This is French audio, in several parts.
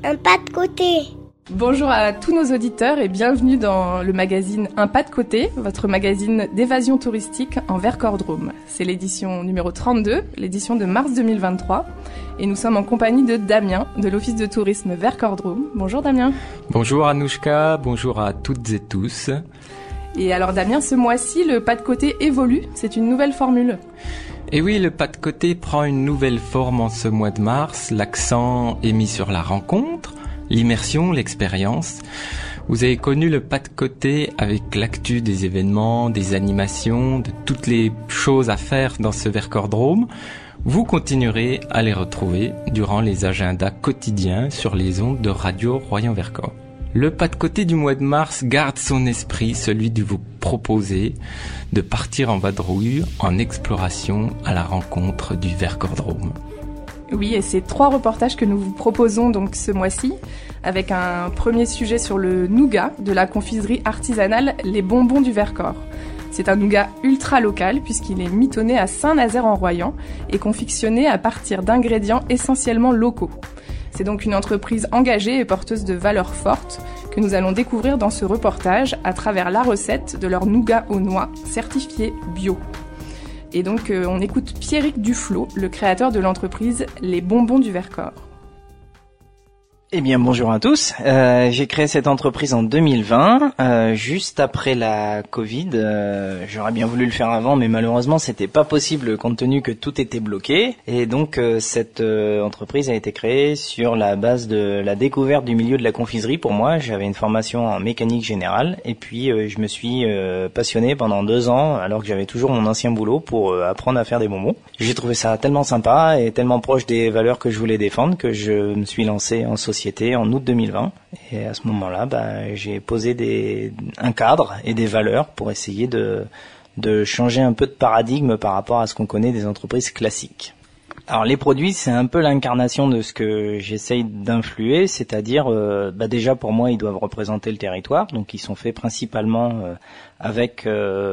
Un pas de côté. Bonjour à tous nos auditeurs et bienvenue dans le magazine Un pas de côté, votre magazine d'évasion touristique en Vercors-Drôme. C'est l'édition numéro 32, l'édition de mars 2023. Et nous sommes en compagnie de Damien, de l'Office de tourisme Vercors-Drôme. Bonjour Damien. Bonjour Anouchka, bonjour à toutes et tous. Et alors Damien, ce mois-ci, le pas de côté évolue, c'est une nouvelle formule. Et oui, le pas de côté prend une nouvelle forme en ce mois de mars. L'accent est mis sur la rencontre, l'immersion, l'expérience. Vous avez connu le pas de côté avec l'actu des événements, des animations, de toutes les choses à faire dans ce Vercors-Drôme. Vous continuerez à les retrouver durant les agendas quotidiens sur les ondes de Radio Royan-Vercors. Le pas de côté du mois de mars garde son esprit, celui de vous proposer de partir en vadrouille, en exploration à la rencontre du Vercors-Drôme. Oui, et c'est 3 reportages que nous vous proposons donc ce mois-ci, avec un premier sujet sur le nougat de la confiserie artisanale Les Bonbons du Vercors. C'est un nougat ultra local puisqu'il est mitonné à Saint-Nazaire-en-Royan et confectionné à partir d'ingrédients essentiellement locaux. C'est donc une entreprise engagée et porteuse de valeurs fortes que nous allons découvrir dans ce reportage à travers la recette de leur nougat aux noix certifié bio. Et donc on écoute Pierrick Duflot, le créateur de l'entreprise Les Bonbons du Vercors. Eh bien, bonjour à tous. J'ai créé cette entreprise en 2020, juste après la Covid. J'aurais bien voulu le faire avant, mais malheureusement, c'était pas possible compte tenu que tout était bloqué. Et donc, cette entreprise a été créée sur la base de la découverte du milieu de la confiserie. Pour moi, j'avais une formation en mécanique générale, et puis je me suis passionné pendant 2 ans, alors que j'avais toujours mon ancien boulot, pour apprendre à faire des bonbons. J'ai trouvé ça tellement sympa et tellement proche des valeurs que je voulais défendre que je me suis lancé en société en août 2020, et à ce moment-là, j'ai posé un cadre et des valeurs pour essayer de changer un peu de paradigme par rapport à ce qu'on connaît des entreprises classiques. Alors les produits, c'est un peu l'incarnation de ce que j'essaye d'influer, c'est-à-dire déjà pour moi ils doivent représenter le territoire, donc ils sont faits principalement avec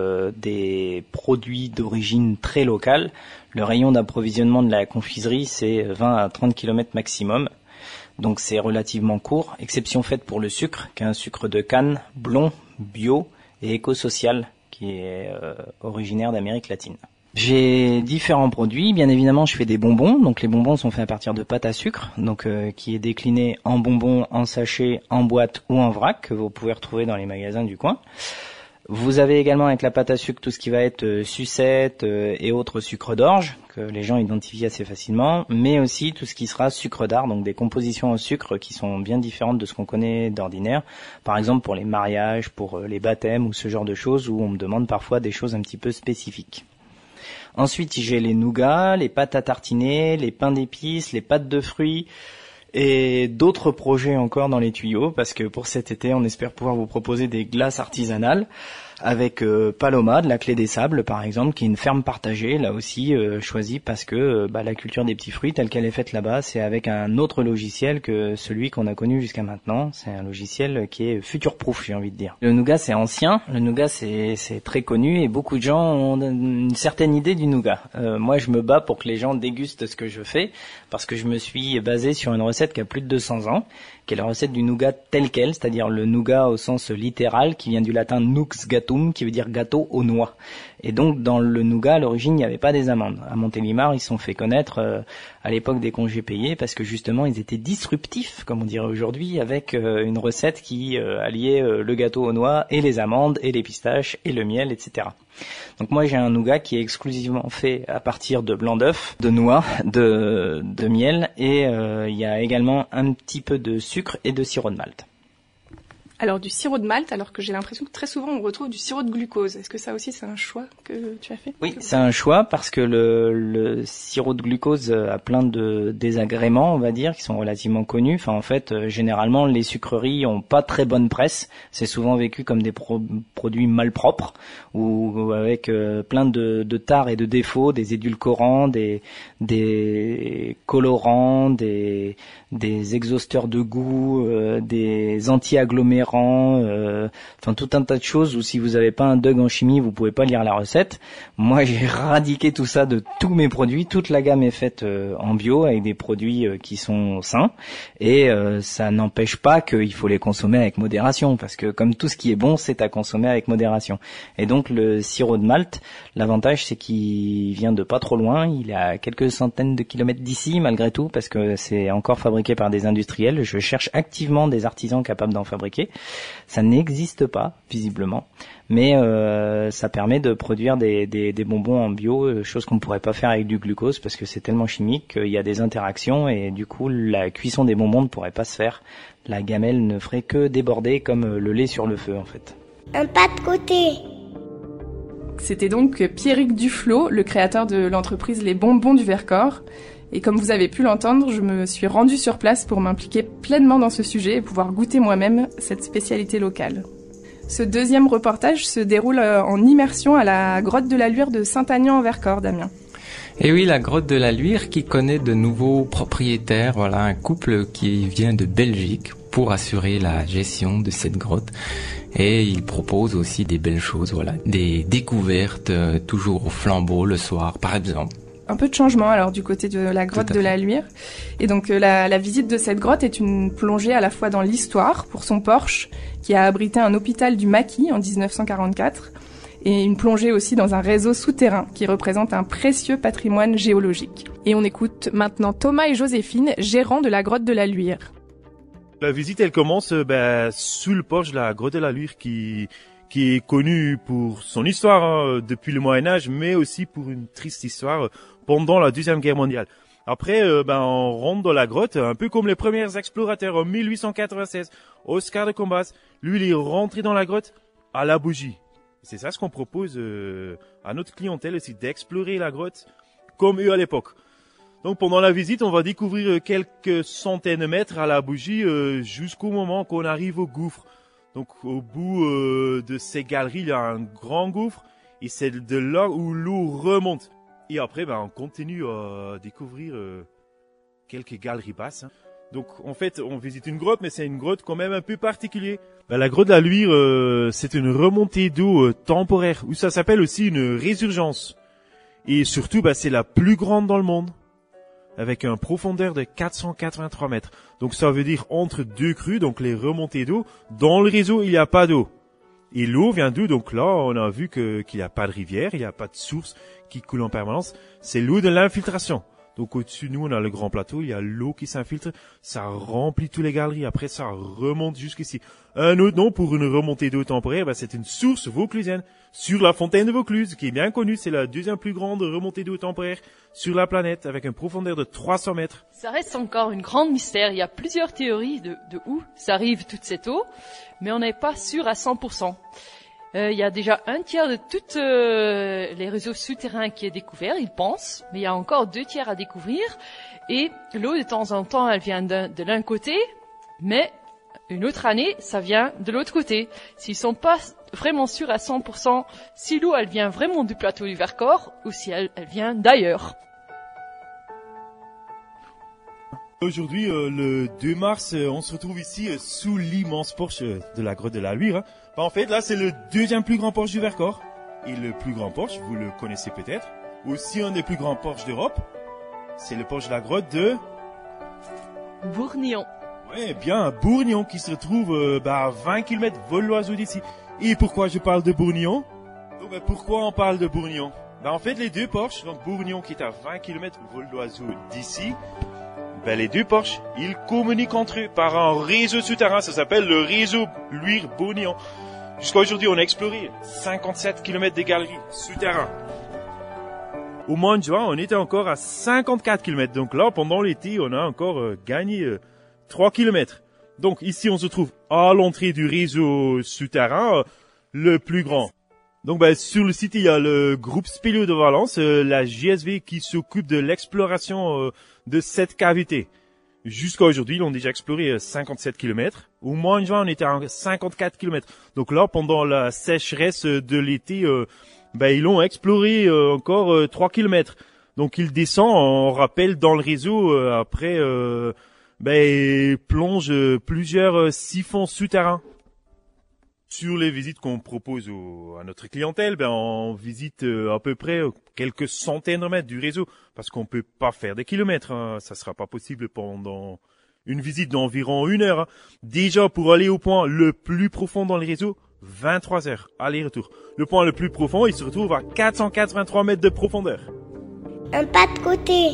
des produits d'origine très locale. Le rayon d'approvisionnement de la confiserie, c'est 20 à 30 km maximum. Donc c'est relativement court, exception faite pour le sucre, qui est un sucre de canne, blond, bio et éco-social, qui est originaire d'Amérique latine. J'ai différents produits, bien évidemment je fais des bonbons, donc les bonbons sont faits à partir de pâte à sucre, donc qui est décliné en bonbons, en sachet, en boîte ou en vrac, que vous pouvez retrouver dans les magasins du coin. Vous avez également avec la pâte à sucre tout ce qui va être sucette et autres sucres d'orge, que les gens identifient assez facilement, mais aussi tout ce qui sera sucre d'art, donc des compositions en sucre qui sont bien différentes de ce qu'on connaît d'ordinaire. Par exemple pour les mariages, pour les baptêmes ou ce genre de choses où on me demande parfois des choses un petit peu spécifiques. Ensuite j'ai les nougats, les pâtes à tartiner, les pains d'épices, les pâtes de fruits, et d'autres projets encore dans les tuyaux, parce que pour cet été, on espère pouvoir vous proposer des glaces artisanales avec Paloma, de la Clé des Sables par exemple, qui est une ferme partagée, là aussi choisie parce que la culture des petits fruits telle qu'elle est faite là-bas, c'est avec un autre logiciel que celui qu'on a connu jusqu'à maintenant. C'est un logiciel qui est future-proof, j'ai envie de dire. Le nougat, c'est ancien, le nougat c'est très connu et beaucoup de gens ont une certaine idée du nougat. Moi, je me bats pour que les gens dégustent ce que je fais, parce que je me suis basé sur une recette qui a plus de 200 ans, qui est la recette du nougat tel quel, c'est-à-dire le nougat au sens littéral, qui vient du latin nux gatum, qui veut dire gâteau aux noix. Et donc dans le nougat, à l'origine, il n'y avait pas des amandes. À Montélimar, ils se sont fait connaître à l'époque des congés payés, parce que justement, ils étaient disruptifs, comme on dirait aujourd'hui, avec une recette qui alliait le gâteau aux noix et les amandes et les pistaches et le miel, etc. Donc moi, j'ai un nougat qui est exclusivement fait à partir de blanc d'œuf, de noix, de miel, et il y a également un petit peu de sucre et de sirop de malt. Alors du sirop de malt, alors que j'ai l'impression que très souvent on retrouve du sirop de glucose. Est-ce que ça aussi c'est un choix que tu as fait ? Oui, c'est un choix parce que le sirop de glucose a plein de désagréments, on va dire, qui sont relativement connus. Enfin, en fait, généralement, les sucreries ont pas très bonne presse. C'est souvent vécu comme des produits malpropres ou avec plein de tares et de défauts, des édulcorants, des colorants, des exhausteurs de goût, des anti-agglomérants filtrants, enfin tout un tas de choses où si vous n'avez pas un DUG en chimie, vous pouvez pas lire la recette. Moi, j'ai radiqué tout ça de tous mes produits. Toute la gamme est faite en bio avec des produits qui sont sains, et ça n'empêche pas qu'il faut les consommer avec modération, parce que comme tout ce qui est bon, c'est à consommer avec modération. Et donc le sirop de malt, l'avantage c'est qu'il vient de pas trop loin, il est à quelques centaines de kilomètres d'ici malgré tout, parce que c'est encore fabriqué par des industriels. Je cherche activement des artisans capables d'en fabriquer. Ça n'existe pas, visiblement, mais ça permet de produire des bonbons en bio, chose qu'on ne pourrait pas faire avec du glucose parce que c'est tellement chimique qu'il y a des interactions, et du coup la cuisson des bonbons ne pourrait pas se faire. La gamelle ne ferait que déborder comme le lait sur le feu en fait. Un pas de côté. C'était donc Pierrick Duflot, le créateur de l'entreprise Les Bonbons du Vercors. Et comme vous avez pu l'entendre, je me suis rendue sur place pour m'impliquer pleinement dans ce sujet et pouvoir goûter moi-même cette spécialité locale. Ce deuxième reportage se déroule en immersion à la grotte de la Luire de Saint-Aignan en Vercors, Damien. Et oui, la grotte de la Luire qui connaît de nouveaux propriétaires, voilà, un couple qui vient de Belgique pour assurer la gestion de cette grotte. Et il propose aussi des belles choses, voilà, des découvertes toujours au flambeau le soir, par exemple. Un peu de changement alors du côté de la grotte de la Luire. Et donc la visite de cette grotte est une plongée à la fois dans l'histoire pour son porche qui a abrité un hôpital du Maquis en 1944, et une plongée aussi dans un réseau souterrain qui représente un précieux patrimoine géologique. Et on écoute maintenant Thomas et Joséphine, gérants de la grotte de la Luire. La visite, elle commence sous le porche de la grotte de la Luire qui est connue pour son histoire depuis le Moyen-Âge, mais aussi pour une triste histoire pendant la Deuxième Guerre mondiale. Après, on rentre dans la grotte, un peu comme les premiers explorateurs en 1896. Oscar de Combas, lui, il est rentré dans la grotte à la bougie. C'est ça ce qu'on propose à notre clientèle aussi, d'explorer la grotte comme eux à l'époque. Donc pendant la visite, on va découvrir quelques centaines de mètres à la bougie jusqu'au moment qu'on arrive au gouffre. Donc au bout de ces galeries, il y a un grand gouffre et c'est de là où l'eau remonte. Et après, on continue à découvrir quelques galeries basses. Donc en fait, on visite une grotte, mais c'est une grotte quand même un peu particulière. La grotte de la Luire, c'est une remontée d'eau temporaire, ou ça s'appelle aussi une résurgence. Et surtout, c'est la plus grande dans le monde, avec une profondeur de 483 mètres. Donc ça veut dire entre deux crues, donc les remontées d'eau. Dans le réseau, il n'y a pas d'eau. Et l'eau vient d'où? Donc là, on a vu qu'il n'y a pas de rivière, il n'y a pas de source qui coule en permanence. C'est l'eau de l'infiltration. Donc au-dessus de nous, on a le grand plateau, il y a l'eau qui s'infiltre, ça remplit tous les galeries, après ça remonte jusqu'ici. Un autre nom pour une remontée d'eau temporaire, c'est une source vauclusienne sur la fontaine de Vaucluse, qui est bien connue. C'est la deuxième plus grande remontée d'eau temporaire sur la planète, avec une profondeur de 300 mètres. Ça reste encore une grande mystère. Il y a plusieurs théories de où ça arrive toute cette eau, mais on n'est pas sûr à 100%. Il y a déjà un tiers de tous les réseaux souterrains qui est découvert, ils pensent, mais il y a encore 2 tiers à découvrir. Et l'eau, de temps en temps, elle vient de l'un côté, mais une autre année, ça vient de l'autre côté. S'ils sont pas vraiment sûrs à 100% si l'eau, elle vient vraiment du plateau du Vercors ou si elle vient d'ailleurs. Aujourd'hui, le 2 mars, on se retrouve ici sous l'immense porche de la grotte de la Luire. En fait, là, c'est le deuxième plus grand porche du Vercors. Et le plus grand porche, vous le connaissez peut-être. Aussi un des plus grands porches d'Europe. C'est le porche de la grotte de Bourgnon. Ouais, bien, Bourgnon qui se retrouve à 20 km vol d'oiseau d'ici. Et pourquoi je parle de Bourgnon? Donc, pourquoi on parle de Bourgnon? En fait, les deux porches, donc Bourgnon qui est à 20 km vol d'oiseau d'ici, les deux porches, ils communiquent entre eux par un réseau souterrain. Ça s'appelle le réseau Luire-Bourgnon. Jusqu'à aujourd'hui, on a exploré 57 km de galeries souterrains. Au mois de juin, on était encore à 54 km. Donc là, pendant l'été, on a encore gagné 3 km. Donc ici, on se trouve à l'entrée du réseau souterrain, le plus grand. Donc sur le site, il y a le groupe Spéléo de Valence, la GSV qui s'occupe de l'exploration de cette cavité. Jusqu'à aujourd'hui, ils ont déjà exploré 57 km. Au mois de juin, on était à 54 km. Donc là, pendant la sécheresse de l'été, ils ont exploré encore 3 km. Donc ils descendent, on rappelle, dans le réseau, après, ils plongent plusieurs siphons souterrains. Sur les visites qu'on propose à notre clientèle, on visite à peu près quelques centaines de mètres du réseau, parce qu'on peut pas faire des kilomètres, hein. Ça sera pas possible pendant une visite d'environ 1 heure. Hein. Déjà, pour aller au point le plus profond dans le réseau, 23 heures, aller-retour. Le point le plus profond, il se retrouve à 483 mètres de profondeur. Un pas de côté.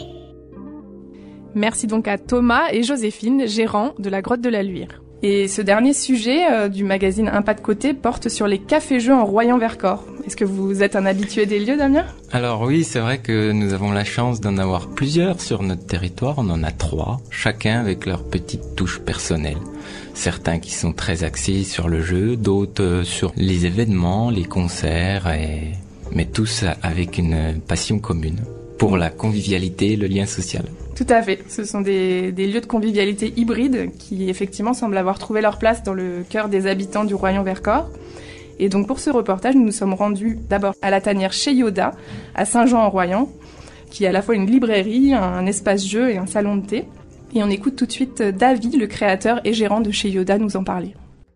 Merci donc à Thomas et Joséphine, gérants de la grotte de la Luire. Et ce dernier sujet du magazine Un pas de côté porte sur les cafés-jeux en Royan-Vercors. Est-ce que vous êtes un habitué des lieux, Damien ? Alors oui, c'est vrai que nous avons la chance d'en avoir plusieurs sur notre territoire. On en a 3, chacun avec leur petite touche personnelle. Certains qui sont très axés sur le jeu, d'autres sur les événements, les concerts, mais tous avec une passion commune pour la convivialité et le lien social. Tout à fait. Ce sont des lieux de convivialité hybrides qui, effectivement, semblent avoir trouvé leur place dans le cœur des habitants du Royan-Vercors. Et donc, pour ce reportage, nous nous sommes rendus d'abord à la tanière chez Yoda, à Saint-Jean-en-Royan, qui est à la fois une librairie, un espace jeu et un salon de thé. Et on écoute tout de suite David, le créateur et gérant de chez Yoda, nous en parler.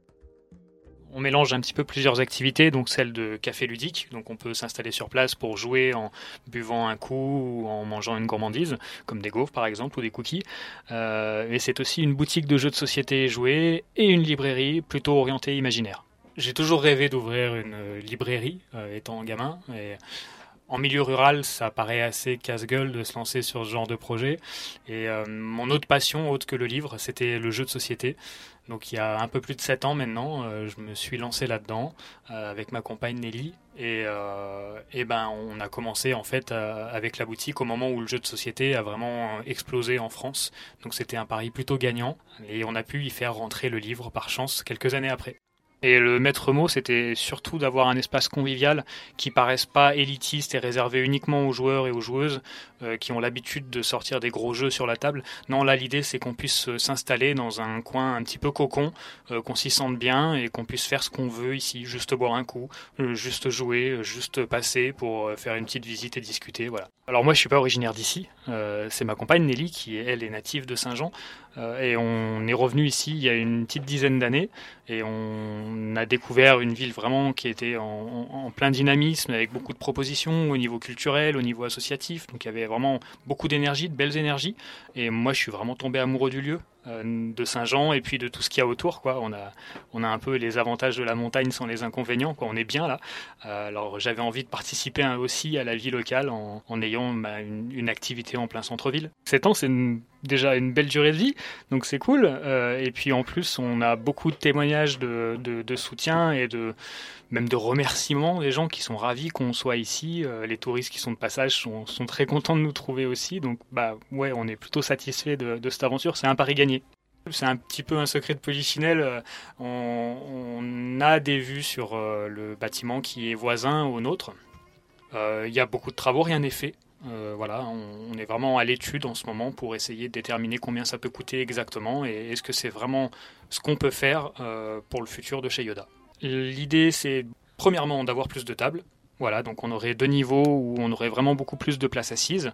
On mélange un petit peu plusieurs activités, donc celle de café ludique, donc on peut s'installer sur place pour jouer en buvant un coup ou en mangeant une gourmandise, comme des gaufres par exemple ou des cookies. Et c'est aussi une boutique de jeux de société jouets et une librairie plutôt orientée imaginaire. J'ai toujours rêvé d'ouvrir une librairie étant gamin. Et en milieu rural, ça paraît assez casse-gueule de se lancer sur ce genre de projet. Et mon autre passion, autre que le livre, c'était le jeu de société. Donc il y a un peu plus de 7 ans maintenant, je me suis lancé là-dedans avec ma compagne Nelly. Et on a commencé en fait avec la boutique au moment où le jeu de société a vraiment explosé en France. Donc c'était un pari plutôt gagnant. Et on a pu y faire rentrer le livre par chance quelques années après. Et le maître mot, c'était surtout d'avoir un espace convivial qui paraisse pas élitiste et réservé uniquement aux joueurs et aux joueuses qui ont l'habitude de sortir des gros jeux sur la table. Non, là, l'idée, c'est qu'on puisse s'installer dans un coin un petit peu cocon, qu'on s'y sente bien et qu'on puisse faire ce qu'on veut ici, juste boire un coup, juste jouer, juste passer pour faire une petite visite et discuter, voilà. Alors moi, je suis pas originaire d'ici, c'est ma compagne Nelly qui, elle, est native de Saint-Jean. Et on est revenu ici il y a une petite dizaine d'années et on a découvert une ville vraiment qui était en plein dynamisme avec beaucoup de propositions au niveau culturel, au niveau associatif. Donc il y avait vraiment beaucoup d'énergie, de belles énergies. Et moi je suis vraiment tombé amoureux du lieu, de Saint-Jean et puis de tout ce qu'il y a autour, quoi. On a un peu les avantages de la montagne sans les inconvénients, quoi. On est bien là. Alors j'avais envie de participer aussi à la vie locale en ayant une activité en plein centre-ville. 7 ans, c'est déjà une belle durée de vie, donc c'est cool. Et puis en plus, on a beaucoup de témoignages de soutien et même de remerciements des gens qui sont ravis qu'on soit ici. Les touristes qui sont de passage sont très contents de nous trouver aussi. Donc on est plutôt satisfait de cette aventure. C'est un pari gagné. C'est un petit peu un secret de polichinelle. On a des vues sur le bâtiment qui est voisin au nôtre. Il y a beaucoup de travaux, rien n'est fait. On est vraiment à l'étude en ce moment pour essayer de déterminer combien ça peut coûter exactement et est-ce que c'est vraiment ce qu'on peut faire pour le futur de chez Yoda. L'idée, c'est premièrement d'avoir plus de tables. Voilà, donc on aurait 2 niveaux où on aurait vraiment beaucoup plus de places assises.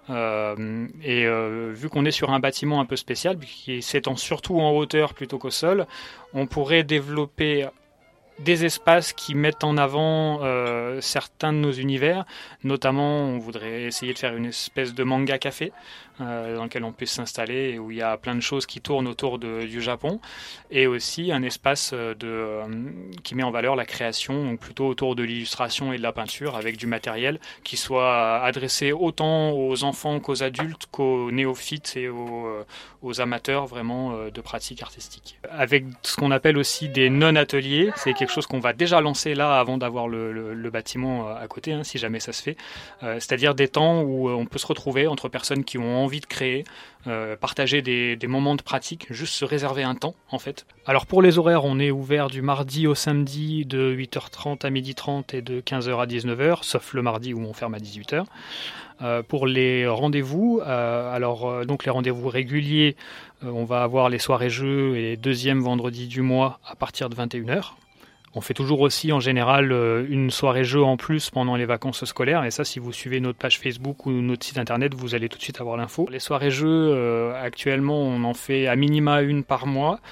Vu qu'on est sur un bâtiment un peu spécial, qui s'étend surtout en hauteur plutôt qu'au sol, on pourrait développer des espaces qui mettent en avant certains de nos univers. Notamment, on voudrait essayer de faire une espèce de manga café dans lequel on puisse s'installer et où il y a plein de choses qui tournent autour du Japon. Et aussi un espace qui met en valeur la création, donc plutôt autour de l'illustration et de la peinture, avec du matériel qui soit adressé autant aux enfants qu'aux adultes, qu'aux néophytes et aux amateurs vraiment de pratiques artistiques. Avec ce qu'on appelle aussi des non-ateliers, c'est quelque chose qu'on va déjà lancer là avant d'avoir le bâtiment à côté, si jamais ça se fait. C'est-à-dire des temps où on peut se retrouver entre personnes qui ont envie de créer, partager des moments de pratique, juste se réserver un temps en fait. Alors pour les horaires, on est ouvert du mardi au samedi de 8h30 à 12h30 et de 15h à 19h, sauf le mardi où on ferme à 18h. Pour les rendez-vous, donc les rendez-vous réguliers, on va avoir les soirées jeux et les 2e vendredis du mois à partir de 21h. On fait toujours aussi en général une soirée jeu en plus pendant les vacances scolaires, et ça, si vous suivez notre page Facebook ou notre site internet, vous allez tout de suite avoir l'info. Les soirées jeux, actuellement, on en fait à minima 1 par mois.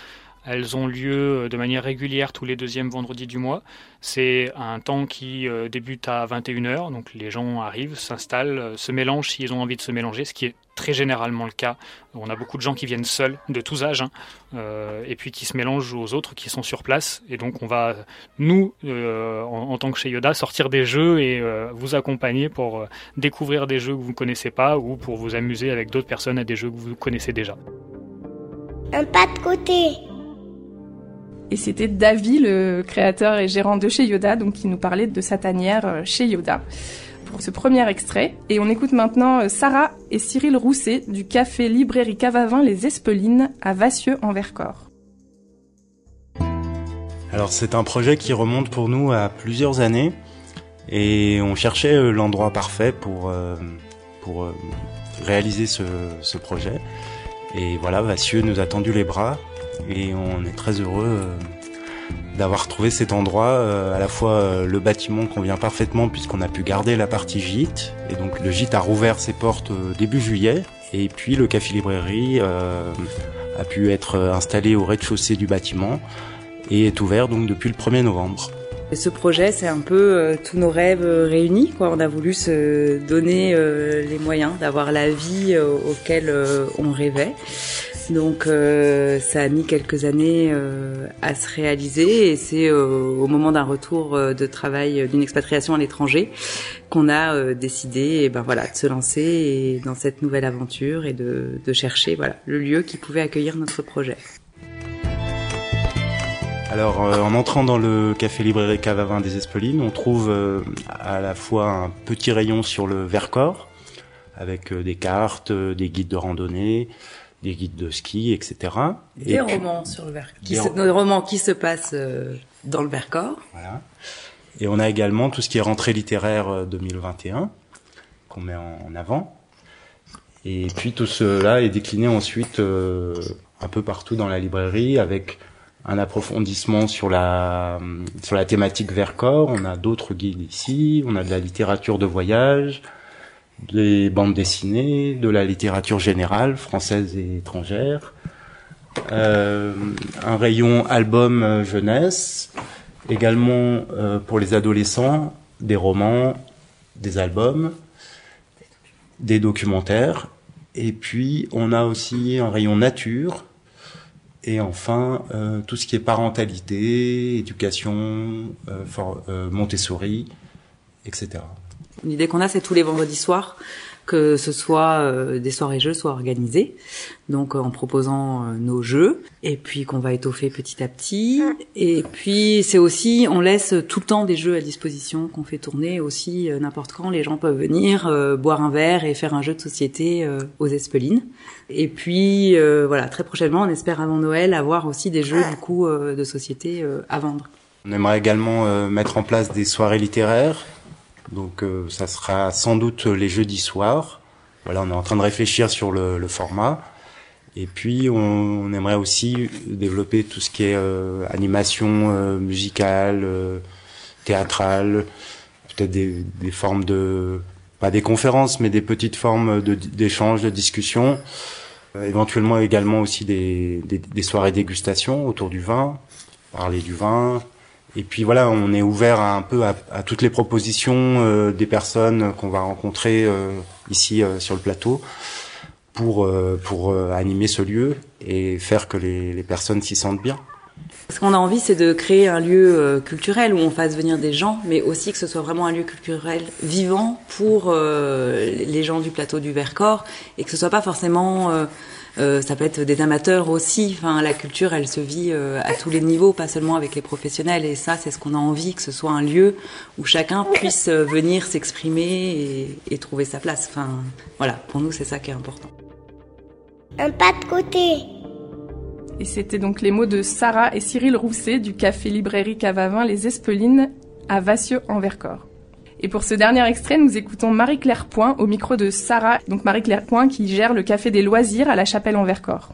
Elles ont lieu de manière régulière tous les deuxièmes vendredis du mois. C'est un temps qui débute à 21h, donc les gens arrivent, s'installent, se mélangent s'ils ont envie de se mélanger, ce qui est très généralement le cas. On a beaucoup de gens qui viennent seuls, de tous âges, et puis qui se mélangent aux autres qui sont sur place. Et donc on va, nous, en tant que chez Yoda, sortir des jeux et vous accompagner pour découvrir des jeux que vous ne connaissez pas ou pour vous amuser avec d'autres personnes à des jeux que vous connaissez déjà. Un pas de côté. Et c'était Davy, le créateur et gérant de chez Yoda, donc qui nous parlait de sa tanière chez Yoda pour ce premier extrait. Et on écoute maintenant Sarah et Cyril Rousset du café librairie Cavavin Les Espelines à Vassieux en Vercors. Alors c'est un projet qui remonte pour nous à plusieurs années et on cherchait l'endroit parfait pour réaliser ce projet. Et voilà, Vassieux nous a tendu les bras et on est très heureux d'avoir trouvé cet endroit, à la fois le bâtiment convient parfaitement puisqu'on a pu garder la partie gîte, et donc le gîte a rouvert ses portes début juillet, et puis le café-librairie a pu être installé au rez-de-chaussée du bâtiment et est ouvert donc depuis le 1er novembre. Ce projet, c'est un peu tous nos rêves réunis, quoi. On a voulu se donner les moyens d'avoir la vie auquel on rêvait. Donc ça a mis quelques années à se réaliser, et c'est au moment d'un retour de travail d'une expatriation à l'étranger qu'on a décidé de se lancer dans cette nouvelle aventure et de chercher le lieu qui pouvait accueillir notre projet. Alors en entrant dans le café librairie Cavavin des Espelines, on trouve à la fois un petit rayon sur le Vercors avec des cartes, des guides de randonnée, des guides de ski, etc. Des romans sur le Vercors, des romans qui se passent dans le Vercors. Voilà. Et on a également tout ce qui est rentrée littéraire 2021 qu'on met en avant. Et puis tout cela est décliné ensuite un peu partout dans la librairie avec un approfondissement sur la thématique Vercors. On a d'autres guides ici, on a de la littérature de voyage, des bandes dessinées, de la littérature générale, française et étrangère, un rayon album jeunesse, également pour les adolescents, des romans, des albums, des documentaires, et puis on a aussi un rayon nature, et enfin tout ce qui est parentalité, éducation, Montessori, etc. L'idée qu'on a, c'est tous les vendredis soirs que ce soit des soirées jeux soient organisées, donc en proposant nos jeux, et puis qu'on va étoffer petit à petit. Et puis c'est aussi, on laisse tout le temps des jeux à disposition, qu'on fait tourner aussi n'importe quand. Les gens peuvent venir boire un verre et faire un jeu de société aux Espelines. Et puis très prochainement, on espère avant Noël avoir aussi des jeux du coup de société à vendre. On aimerait également mettre en place des soirées littéraires. Donc ça sera sans doute les jeudis soirs. Voilà, on est en train de réfléchir sur le format. Et puis on aimerait aussi développer tout ce qui est animation musicale, théâtrale, peut-être des formes de, pas des conférences, mais des petites formes d'échange, de discussion. Éventuellement également aussi des soirées dégustation autour du vin, parler du vin. Et puis voilà, on est ouvert un peu à toutes les propositions des personnes qu'on va rencontrer ici sur le plateau pour animer ce lieu et faire que les personnes s'y sentent bien. Ce qu'on a envie, c'est de créer un lieu culturel où on fasse venir des gens, mais aussi que ce soit vraiment un lieu culturel vivant pour les gens du plateau du Vercors, et que ce soit pas forcément... ça peut être des amateurs aussi. Enfin, la culture, elle se vit à tous les niveaux, pas seulement avec les professionnels. Et ça, c'est ce qu'on a envie, que ce soit un lieu où chacun puisse venir s'exprimer et trouver sa place. Enfin, voilà, pour nous, c'est ça qui est important. Un pas de côté. Et c'était donc les mots de Sarah et Cyril Rousset du café librairie Cavavin Les Espelines à Vassieux en Vercors. Et pour ce dernier extrait, nous écoutons Marie-Claire Point au micro de Sarah, donc Marie-Claire Point qui gère le café des loisirs à la Chapelle en Vercors.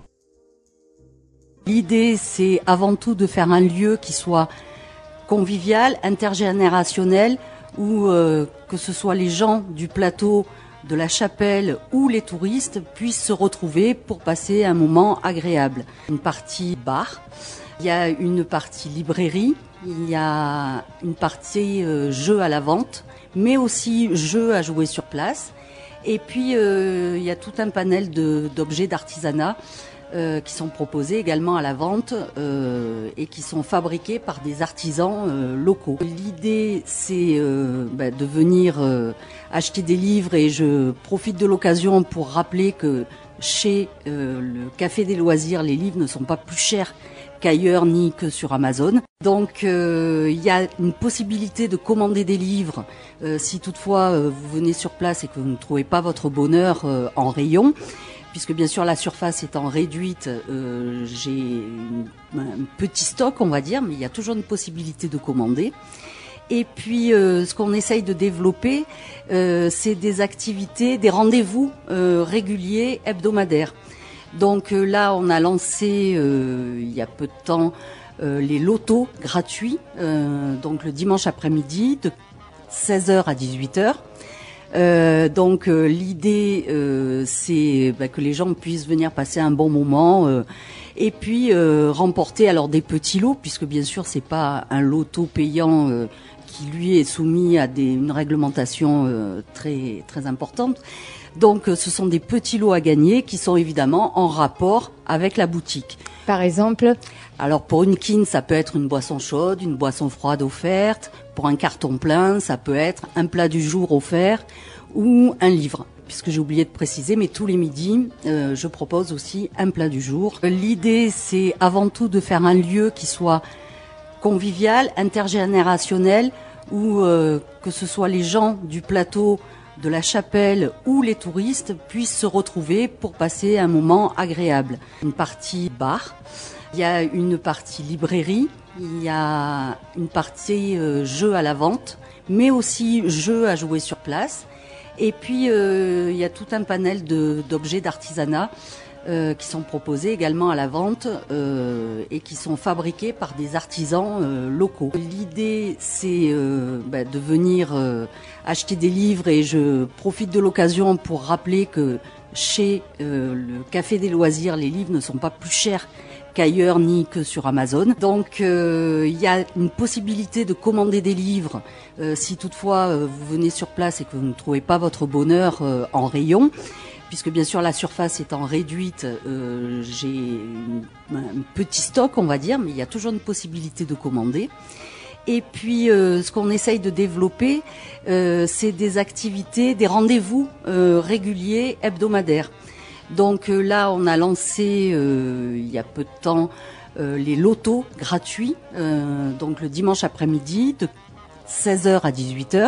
L'idée, c'est avant tout de faire un lieu qui soit convivial, intergénérationnel, où que ce soit les gens du plateau de la Chapelle ou les touristes puissent se retrouver pour passer un moment agréable. Une partie bar Il y a une partie librairie, il y a une partie jeux à la vente, mais aussi jeux à jouer sur place. Et puis il y a tout un panel d'objets d'artisanat qui sont proposés également à la vente et qui sont fabriqués par des artisans locaux. L'idée, c'est de venir acheter des livres, et je profite de l'occasion pour rappeler que chez le Café des Loisirs, les livres ne sont pas plus chers qu'ailleurs ni que sur Amazon. Donc il y a une possibilité de commander des livres si toutefois vous venez sur place et que vous ne trouvez pas votre bonheur en rayon, puisque bien sûr la surface étant réduite, j'ai un petit stock, on va dire, mais il y a toujours une possibilité de commander. Et puis ce qu'on essaye de développer, c'est des activités, des rendez-vous réguliers, hebdomadaires. Donc là, on a lancé il y a peu de temps les lotos gratuits, donc le dimanche après-midi de 16h à 18h. Donc l'idée, c'est que les gens puissent venir passer un bon moment et puis remporter alors des petits lots, puisque bien sûr c'est pas un loto payant qui lui est soumis à une réglementation très très importante. Donc ce sont des petits lots à gagner qui sont évidemment en rapport avec la boutique. Par exemple, alors pour une quine, ça peut être une boisson chaude, une boisson froide offerte. Pour un carton plein, ça peut être un plat du jour offert ou un livre. Puisque j'ai oublié de préciser, mais tous les midis, je propose aussi un plat du jour. L'idée, c'est avant tout de faire un lieu qui soit convivial, intergénérationnel, où que ce soit les gens du plateau de la chapelle ou les touristes puissent se retrouver pour passer un moment agréable. Une partie bar, il y a une partie librairie, il y a une partie jeux à la vente, mais aussi jeux à jouer sur place. Et puis il y a tout un panel d'objets d'artisanat qui sont proposés également à la vente et qui sont fabriqués par des artisans locaux. L'idée, c'est de venir acheter des livres, et je profite de l'occasion pour rappeler que chez le Café des Loisirs, les livres ne sont pas plus chers qu'ailleurs ni que sur Amazon. Donc il y a une possibilité de commander des livres si toutefois vous venez sur place et que vous ne trouvez pas votre bonheur en rayon, puisque bien sûr la surface étant réduite, j'ai un petit stock, on va dire, mais il y a toujours une possibilité de commander. Et puis ce qu'on essaye de développer, c'est des activités, des rendez-vous réguliers, hebdomadaires. Donc là, on a lancé il y a peu de temps les lotos gratuits, donc le dimanche après-midi de 16h à 18h.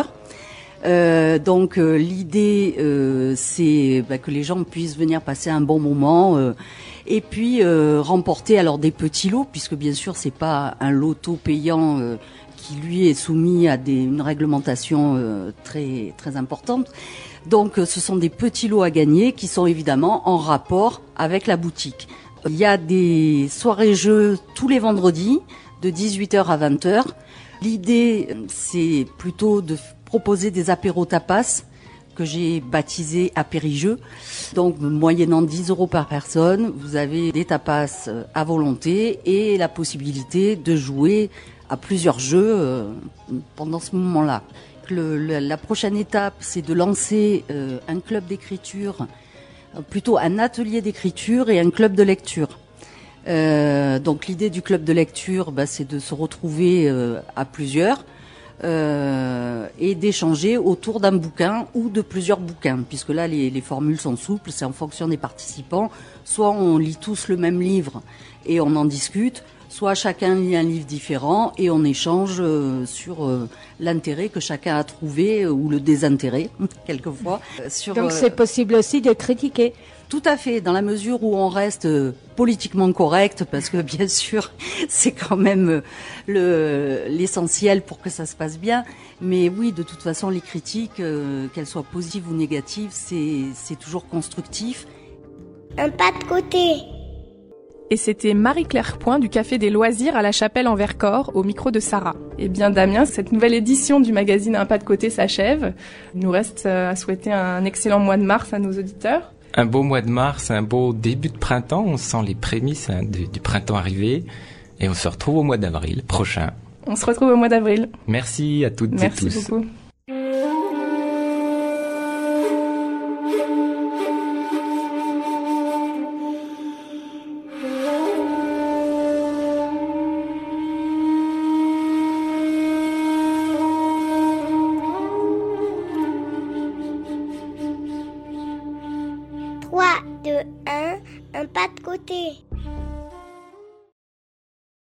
Donc l'idée, c'est que les gens puissent venir passer un bon moment et puis remporter alors des petits lots, puisque bien sûr c'est pas un loto payant qui lui est soumis à une réglementation très très importante. Donc ce sont des petits lots à gagner qui sont évidemment en rapport avec la boutique. Il y a des soirées jeux tous les vendredis de 18h à 20h. L'idée, c'est plutôt de proposer des apéros tapas que j'ai baptisés apéri-jeux. Donc moyennant 10 € par personne, vous avez des tapas à volonté et la possibilité de jouer à plusieurs jeux pendant ce moment-là. La prochaine étape, c'est de lancer un club d'écriture, plutôt un atelier d'écriture et un club de lecture. Donc l'idée du club de lecture, c'est de se retrouver à plusieurs et d'échanger autour d'un bouquin ou de plusieurs bouquins, puisque là les formules sont souples, c'est en fonction des participants. Soit on lit tous le même livre et on en discute, soit chacun lit un livre différent et on échange sur l'intérêt que chacun a trouvé ou le désintérêt, quelquefois. Donc c'est possible aussi de critiquer. Tout à fait, dans la mesure où on reste politiquement correct, parce que bien sûr, c'est quand même l'essentiel pour que ça se passe bien. Mais oui, de toute façon, les critiques, qu'elles soient positives ou négatives, c'est toujours constructif. Un pas de côté. Et c'était Marie-Claire Point du Café des Loisirs à la Chapelle en Vercors, au micro de Sarah. Eh bien Damien, cette nouvelle édition du magazine Un pas de côté s'achève. Il nous reste à souhaiter un excellent mois de mars à nos auditeurs. Un beau mois de mars, un beau début de printemps, on sent les prémices du printemps arrivé. Et on se retrouve au mois d'avril prochain. On se retrouve au mois d'avril. Merci à toutes et tous. Merci beaucoup. Trois, deux, un pas de côté.